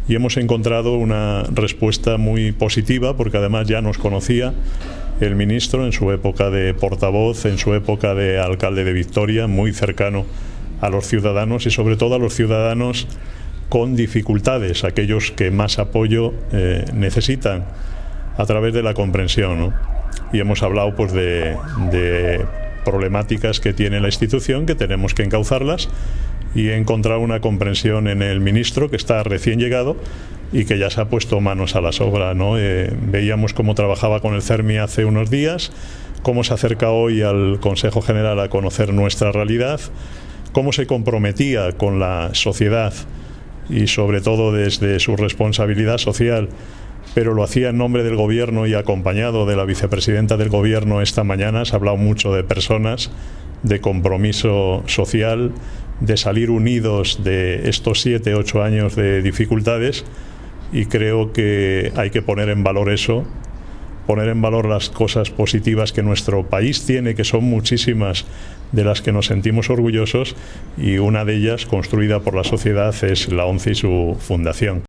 y hemos encontrado una respuesta muy positiva, porque además ya nos conocía el ministro en su época de portavoz, en su época de alcalde de Vitoria, muy cercano a los ciudadanos y sobre todo a los ciudadanos con dificultades, aquellos que más apoyo necesitan, a través de la comprensión, ¿no? Y hemos hablado pues de problemáticas que tiene la institución, que tenemos que encauzarlas, y he encontrado una comprensión en el ministro, que está recién llegado y que ya se ha puesto manos a las obras, ¿no? Veíamos cómo trabajaba con el CERMI hace unos días, cómo se acerca hoy al Consejo General a conocer nuestra realidad, cómo se comprometía con la sociedad y sobre todo desde su responsabilidad social, pero lo hacía en nombre del Gobierno y acompañado de la vicepresidenta del Gobierno esta mañana. Se ha hablado mucho de personas, de compromiso social, de salir unidos de estos 7, 8 años de dificultades, y creo que hay que poner en valor eso, poner en valor las cosas positivas que nuestro país tiene, que son muchísimas, de las que nos sentimos orgullosos, y una de ellas, construida por la sociedad, es la ONCE y su fundación.